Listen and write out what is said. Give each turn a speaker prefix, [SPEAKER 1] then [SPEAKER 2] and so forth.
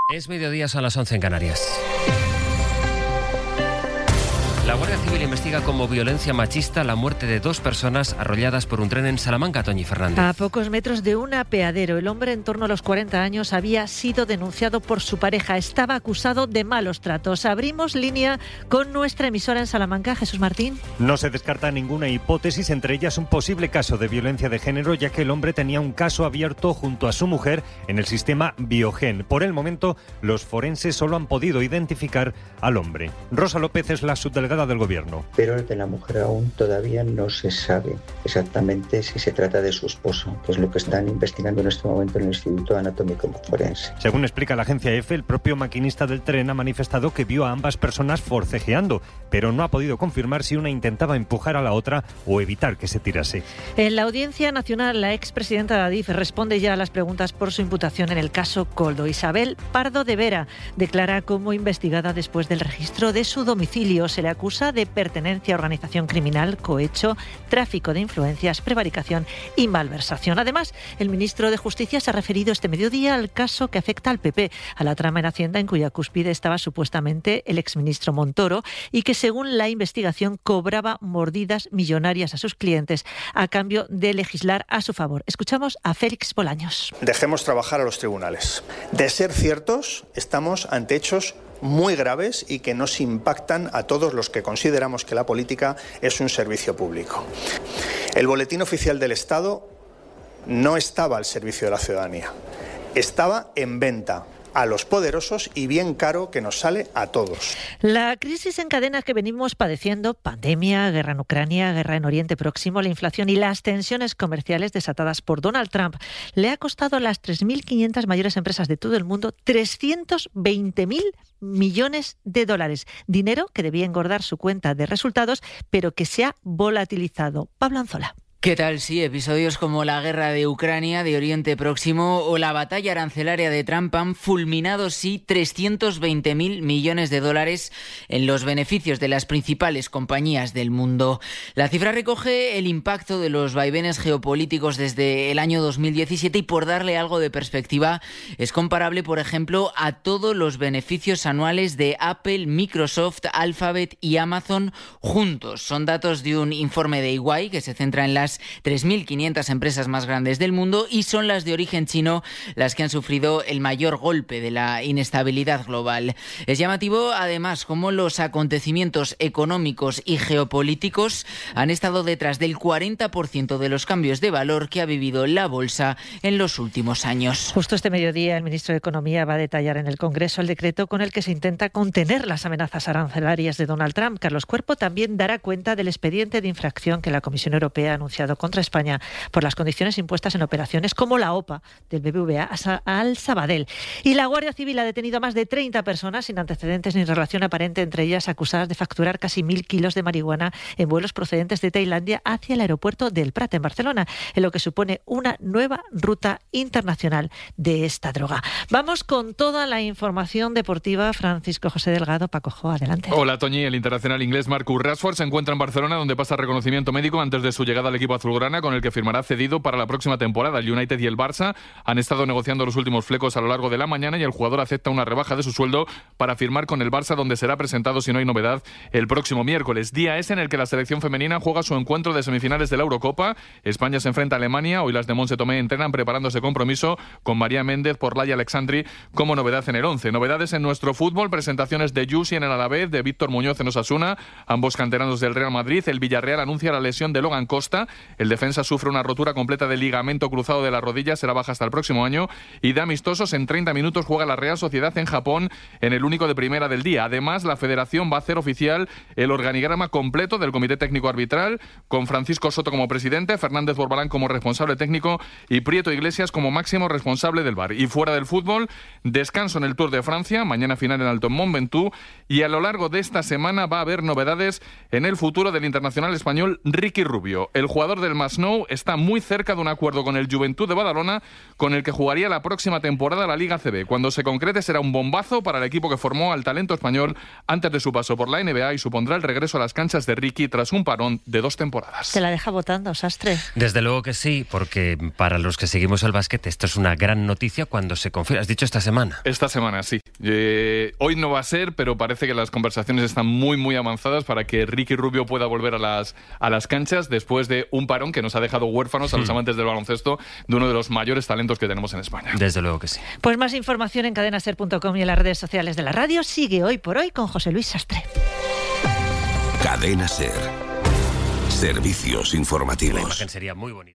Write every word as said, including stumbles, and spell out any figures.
[SPEAKER 1] Es mediodía, son las once en Canarias. La Guardia Civil investiga como violencia machista la muerte de dos personas arrolladas por un tren en Salamanca. Toñi Fernández.
[SPEAKER 2] A pocos metros de un apeadero, el hombre en torno a los cuarenta años había sido denunciado por su pareja. Estaba acusado de malos tratos. Abrimos línea con nuestra emisora en Salamanca, Jesús Martín.
[SPEAKER 3] No se descarta ninguna hipótesis, entre ellas un posible caso de violencia de género, ya que el hombre tenía un caso abierto junto a su mujer en el sistema Biogen. Por el momento, los forenses solo han podido identificar al hombre. Rosa López es la subdelegada del Gobierno.
[SPEAKER 4] Pero de la mujer aún todavía no se sabe exactamente si se trata de su esposo, que es lo que están investigando en este momento en el Instituto Anatómico Forense.
[SPEAKER 3] Según explica la agencia EFE, el propio maquinista del tren ha manifestado que vio a ambas personas forcejeando, pero no ha podido confirmar si una intentaba empujar a la otra o evitar que se tirase.
[SPEAKER 2] En la Audiencia Nacional, la expresidenta de Adif responde ya a las preguntas por su imputación en el caso Koldo. Isabel Pardo de Vera declara como investigada después del registro de su domicilio. Se le acusa de pertenencia a organización criminal, cohecho, tráfico de influencias, prevaricación y malversación. Además, el ministro de Justicia se ha referido este mediodía al caso que afecta al P P, a la trama en Hacienda en cuya cúspide estaba supuestamente el exministro Montoro y que, según la investigación, cobraba mordidas millonarias a sus clientes a cambio de legislar a su favor. Escuchamos a Félix Bolaños.
[SPEAKER 5] Dejemos trabajar a los tribunales. De ser ciertos, estamos ante hechos muy graves y que nos impactan a todos los que consideramos que la política es un servicio público. El Boletín Oficial del Estado no estaba al servicio de la ciudadanía, estaba en venta a los poderosos y bien caro que nos sale a todos.
[SPEAKER 2] La crisis en cadena que venimos padeciendo, pandemia, guerra en Ucrania, guerra en Oriente Próximo, la inflación y las tensiones comerciales desatadas por Donald Trump, le ha costado a las tres mil quinientas mayores empresas de todo el mundo trescientos veinte mil millones de dólares. Dinero que debía engordar su cuenta de resultados, pero que se ha volatilizado. Pablo Anzola.
[SPEAKER 6] ¿Qué tal? Sí, episodios como la guerra de Ucrania, de Oriente Próximo o la batalla arancelaria de Trump han fulminado, sí, trescientos veinte mil millones de dólares en los beneficios de las principales compañías del mundo. La cifra recoge el impacto de los vaivenes geopolíticos desde el año dos mil diecisiete y, por darle algo de perspectiva, es comparable, por ejemplo, a todos los beneficios anuales de Apple, Microsoft, Alphabet y Amazon juntos. Son datos de un informe de E Y que se centra en las tres mil quinientas empresas más grandes del mundo y son las de origen chino las que han sufrido el mayor golpe de la inestabilidad global. Es llamativo, además, cómo los acontecimientos económicos y geopolíticos han estado detrás del cuarenta por ciento de los cambios de valor que ha vivido la bolsa en los últimos años.
[SPEAKER 2] Justo este mediodía, el ministro de Economía va a detallar en el Congreso el decreto con el que se intenta contener las amenazas arancelarias de Donald Trump. Carlos Cuerpo también dará cuenta del expediente de infracción que la Comisión Europea ha anunciado contra España por las condiciones impuestas en operaciones como la O P A del B B V A al Sabadell. Y la Guardia Civil ha detenido a más de treinta personas sin antecedentes ni relación aparente entre ellas, acusadas de facturar casi mil kilos de marihuana en vuelos procedentes de Tailandia hacia el aeropuerto del Prat en Barcelona, en lo que supone una nueva ruta internacional de esta droga. Vamos con toda la información deportiva. Francisco José Delgado, Pacojo, adelante.
[SPEAKER 7] Hola, Toñi. El internacional inglés Marcus Rashford se encuentra en Barcelona, donde pasa reconocimiento médico antes de su llegada al equipo azulgrana, con el que firmará cedido para la próxima temporada. El United y el Barça han estado negociando los últimos flecos a lo largo de la mañana y el jugador acepta una rebaja de su sueldo para firmar con el Barça, donde será presentado, si no hay novedad, el próximo miércoles. Día ese en el que la selección femenina juega su encuentro de semifinales de la Eurocopa. España se enfrenta a Alemania. Hoy las de Montse Tomé entrenan preparándose compromiso con María Méndez por Laia Alexandri como novedad en el once. Novedades en nuestro fútbol, presentaciones de Yusi en el Alavés, de Víctor Muñoz en Osasuna, ambos canteranos del Real Madrid. El Villarreal anuncia la lesión de Logan Costa. El defensa sufre una rotura completa del ligamento cruzado de la rodilla, será baja hasta el próximo año. Y de amistosos, en treinta minutos juega la Real Sociedad en Japón en el único de primera del día. Además, la Federación va a hacer oficial el organigrama completo del Comité Técnico Arbitral, con Francisco Soto como presidente, Fernández Borbalán como responsable técnico y Prieto Iglesias como máximo responsable del V A R. Y fuera del fútbol, descanso en el Tour de Francia, mañana final en Alto Mont Ventoux, y a lo largo de esta semana va a haber novedades en el futuro del internacional español Ricky Rubio. El jugador jugador del Masnou está muy cerca de un acuerdo con el Juventud de Badalona, con el que jugaría la próxima temporada la Liga A C B. Cuando se concrete será un bombazo para el equipo que formó al talento español antes de su paso por la N B A y supondrá el regreso a las canchas de Ricky tras un parón de dos temporadas.
[SPEAKER 2] ¿Te la deja votando, Sastre?
[SPEAKER 1] Desde luego que sí, porque para los que seguimos el básquet esto es una gran noticia cuando se confirma. ¿Has dicho esta semana?
[SPEAKER 7] Esta semana, sí. Eh, hoy no va a ser, pero parece que las conversaciones están muy, muy avanzadas para que Ricky Rubio pueda volver a las, a las canchas después de un parón que nos ha dejado huérfanos a los amantes del baloncesto de uno de los mayores talentos que tenemos en España.
[SPEAKER 1] Desde luego que sí.
[SPEAKER 2] Pues más información en cadena ser punto com y en las redes sociales de la radio. Sigue Hoy por Hoy con José Luis Sastre.
[SPEAKER 8] Cadena Ser. Servicios informativos.
[SPEAKER 1] La imagen sería muy bonita.